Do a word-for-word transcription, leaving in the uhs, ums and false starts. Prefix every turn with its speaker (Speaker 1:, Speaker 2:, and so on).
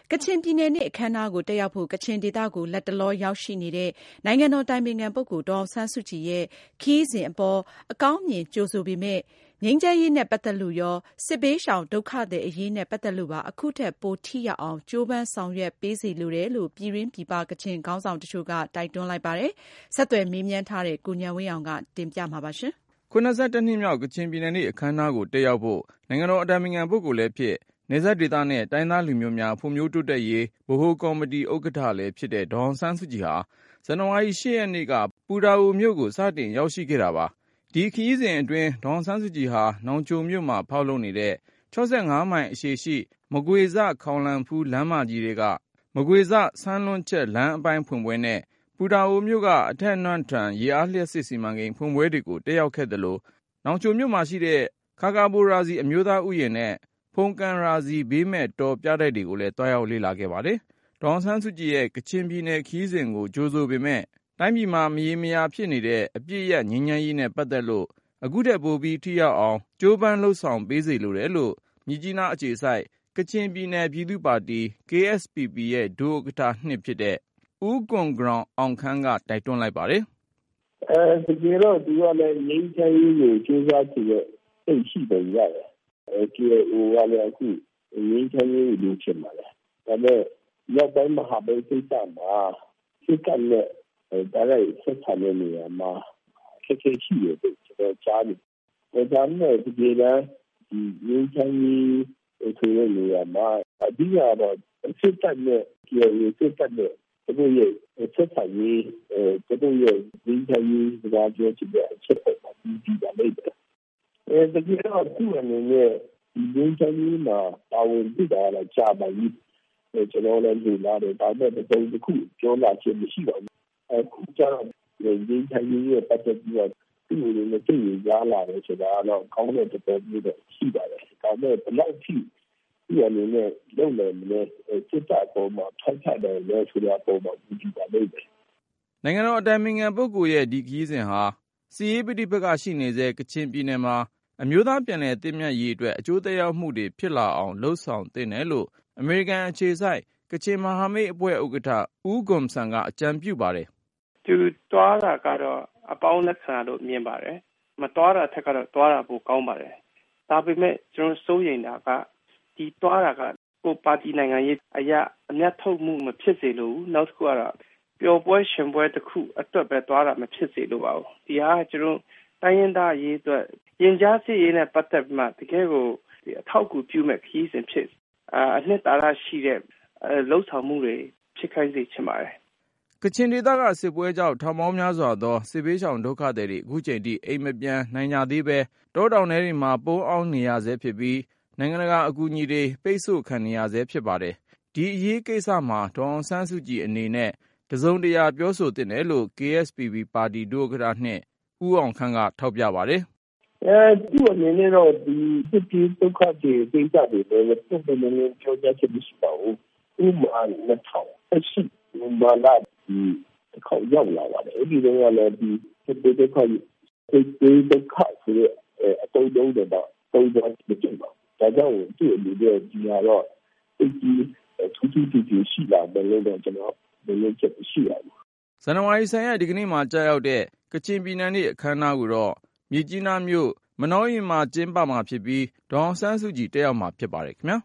Speaker 1: ကချင်ပြည်နယ်နေ့အခမ်းအနားကိုတက်ရောက်ဖို့ကချင်ဒေသကိုလတ်တလောရောက်ရှိနေတဲ့နိုင်ငံတော်တိုင်ပင်ခံပုဂ္ဂိုလ်ဒေါ်အောင်ဆန်းစုကြည်ရဲ့ခရီးစဉ်အပေါ်အကောင်းမြင်ကြိုဆိုပေမယ့်ငြိမ်းချမ်းရေးနဲ့ပတ်သက်လို့ရောစစ်ဘေးရှောင်ဒုက္ခသည်အရေးနဲ့ပတ်သက်လို့ပါအခုထက်ပိုထိရောက်အောင်ကြိုးပမ်းဆောင်ရွက်ပေးစေလိုတယ်လို့ပြည်တွင်းပြည်ပကချင်ခေါင်းဆောင်တချို့ကတိုက်တွန်းလိုက်ပါတယ်။ဆက်သွယ်မေးမြန်းထားတဲ့ကိုဉာဏ်ဝင်းအောင်ကတင်ပြမှာပါရှင်
Speaker 2: ။ခုနစ်ဆယ့်တစ်နှစ်မြောက်ကချင်ပြည်နယ်နေ့အခမ်းအနားကိုတက်ရောက်ဖို့နိုင်ငံတော်အတိုင်ပင်ခံပုဂ္ဂိုလ်လည်းဖြစ်နယ်စပ်ဒေသနဲ့တိုင်းသားလူမျိုးများဖွံ့ဖြိုးတိုးတက်ရေးဗဟိုကော်မတီဥက္ကဋ္ဌလည်းဖြစ်တဲ့ဒေါ်အောင်ဆန်းစုကြည်ဟာဇန်နဝါရီ၈ရက်နေ့ကပူတာအိုမြို့ကိုစတင်ရောက်ရှိခဲ့တာပါ။ဒီခရီးစဉ်အတွင်းဒေါ်အောင်ဆန်းစုကြည်ဟာနောင်ချိုမြို့မှာဖောက်လုပ်နေတဲ့၆၅မိုင်အရှည်ရှိမကွေဇခေါင်လန်ဖူးလမ်းမကြီးတွေကမကွေဇဆန်းလွန်းချက်လမ်းအပိုင်းဖွင့်ပွဲနဲ့ပူတာအိုမြို့ကအထက်နွန့်ထန်ရေအားလျှပ်စစ်စီမံကိန်းဖွင့်ပွဲတွေကိုတက်ရောက်ခဲ့သလိုနောင်ချိုမြို့မှာရှိတဲ့ခါကာဘိုရာဇီအမျိုးသားဥယျာဉ်နဲ့ဖုန်ကန်ရာဇီဘေးမဲ့တော်ပြတိုက်တွေကိုလည်းတွားရောက်လေ့လာခဲ့ပါတယ်။ဒေါ်အောင်ဆန်းစုကြည်ရဲ့ကချင်ပြည်နယ်ခရီးစဉ်ကိုကြိုဆိုပေမဲ့တိုင်းပြည်မှာမရေမရာဖြစ်နေတဲ့အပြစ်ရငြိမ်းချမ်းရေးနဲ့ပတ်သက်လို့အခုတည်းပိုပြီးထိရောက်အောင်ကြိုးပမ်းလှုပ်ဆောင်ပေးစေလိုတယ်လို့မြစ်ကြီးနားအခြေစိုက်ကချင်ပြည်နယ်ပြည်သူ့ပါတီ ကေ အက်စ် ပီ ပီ ရဲ့ဒုဥက္ကဋ္ဌနှစ်ဖြစ်တဲ့ဦးကွန်ဂရောင်အောင်ခန်းကတိုက်တွန်းလိုက်ပါတယ်
Speaker 3: ။အဲတကယ်တော့ဒီကလည်းငြိမ်းချမ်းရေးကိုကြိုးစားကြည့်တဲ့စိတ်ရှိတယ်ရတယ်။အဲ ကေ အို ကလည်းအခုငြိမ်းချမ်းရေးကိုလုပ်ချင်ပါလေ။ဒါပေမဲ့ရောက်တိုင်းမဟာမိတ်ကိစ္စမှာစစ်ကလည်းဒါလည်းဆက်ဆံနေနေမှာခက်ခဲရှိတယ်ကျွန်တော်ကြားတယ်။ဒါနဲ့ဒီကလည်းဒီငြိမ်းချမ်းရေးဆိုတဲ့နေရာမှာအဓိကတော့စစ်တပ်နဲ့ကေ အို စစ်တပ်နဲ့တို့ရဲ့ဆက်ဆံရေးအဲတို့ရဲ့ငြိမ်းချမ်းရေးစကားပြောချင်တဲ့အချက်ပေါ်မှာဒီပါလိမ့်မယ်။အဲတကယ်တော့သူ့အနေနဲ့ဒီငြိမ်းချမ်းရေးမှာပါဝင်ပြီးတာလည်းကြာပါပြီ။ကျွန်တော်လည်းလူလာတယ်ဒါပေမဲ့တစ်ခုပြောလာခြင်းမရှိပါဘူး။အခုကျတော့ငြိမ်းချမ်းရေးရဲ့ပတ်သက်ပြီးတော့သူ့လိုမျိုးသိရကြလာတယ်ဆိုတာတော့ကောင်းတဲ့တော်တော်မျိုးတော့ရှိပါတယ်။ဒါပေမဲ့ဘယ်လောက်ထိဒီအနေနဲ့လုံနေမလဲစစ်တပ်ပေါ်မှာထိုက်ထိုက်တယ်လဲဆိုတဲ့အပေါ်မှာဒီပါလိမ့်မယ်
Speaker 2: ။နိုင်ငံတော်အတိုင်ပင်ခံပုဂ္ဂိုလ်ရဲ့ဒီခရီးစဉ်ဟာစီးရေးပဋိပက္ခရှိနေတဲ့ကချင်ပြည်နယ်မှာအမျိုးသားပြန်လည်သင့်မြတ်ရေးအတွက်အကျိုးသက်ရောက်မှုတွေဖြစ်လာအောင်လှုံ့ဆော်သင့်တယ်လို့အမေရိကန်အခြေစိုက်ကချင်မဟာမိတ်အဖွဲ့ဥက္ကဋ္ဌဦးဂွန်ဆန်ကအကြံပြုပါတယ်
Speaker 4: ။သူတွားတာကတော့အပေါင်းလက်ခံလို့မြင်ပါတယ်။မတွားတာထက်ကတော့တွားတာပိုကောင်းပါတယ်။ဒါပေမဲ့ကျွန်တော်စိုးရိမ်တာကဒီတွားတာကကိုပါတီနိုင်ငံရေးအရာအမျက်ထုတ်မှုမဖြစ်စေလို့နောက်တစ်ခုကတော့ပျော်ပွဲရှင်ပွဲတစ်ခုအတွက်ပဲတွားတာမဖြစ်စေလို့ပါဘူး။ဒီဟာကျွန်တော်တိုင်းရင်းသားရေးအတွက်ရင်ကြားစစ်ရေးနဲ့ပတ်သက်မှတကယ်ကိုဒီအထောက်အကူပြုမဲ့ခရီးစဉ်ဖြစ်အနှစ်သာရရှိတဲ့လှုပ်ဆောင်မှုတွေဖြစ်ခိုင်းစေချင်ပါတယ်
Speaker 2: ။ကချင်ဒေသကစစ်ပွဲကြောင့်ထောင်ပေါင်းများစွာသောစစ်ဘေးရှောင်ဒုက္ခသည်တွေအခုချိန်ထိအိမ်မပြန်နိုင်ကြသေးပဲတောတောင်ထဲတွေမှာပုန်းအောင်းနေရဆဲဖြစ်ပြီးနိုင်ငံတကာအကူအညီတွေပိတ်ဆို့ခံနေရဆဲဖြစ်ပါတယ်။ဒီအရေးကိစ္စမှာဒေါ်အောင်ဆန်းစုကြည်အနေနဲ့တစုံတရာပြောဆိုသင့်တယ်လို့ ကေ အက်စ် ပီ ပီ ပါတီဒုဥက္ကဋ္ဌနှစ်ဦးအောင်ခန့်ကထောက်ပြပါတယ်
Speaker 3: ။အဲသူ့အနေနဲ့တော့ဒီစစ်ပြေးဒုက္ခတွေကိစ္စတွေလည်းပုံမှန်လည်းပြောကြချင်မရှိပါဘူး။ဥပမာနဲ့ထောက်အရှိဘာလာဒီခေါက်ရောက်လာပါတယ်။အဲဒီတော့လည်းဒီစစ်ပြေးဒုက္ခစစ်ပြေးဒုက္ခဆိုတဲ့အတူတူတော့တုံးတော့မကြည့်ပါဘူး။ဒါကြောင့်သူ့အနေနဲ့ဒီကတော့ဒီထူးထူးထူးထူးရှိလာတယ်လို့ကျွန်တော်လည်းချက်ရှိရပါ
Speaker 2: ဇန်နဝါရီဆယ်ရက်ဒီကနေ့မှာကြာရောက်တဲ့ကချင်ပြည်နယ်နေ့အခမ်းအနားကိုတော့မြစ်ကြီးနားမြို့မနောရင်မှာကျင်းပမှာဖြစ်ပြီးဒေါ်အောင်ဆန်းစုကြည်တက်ရောက်မှာဖြစ်ပါတယ်ခင်ဗျာ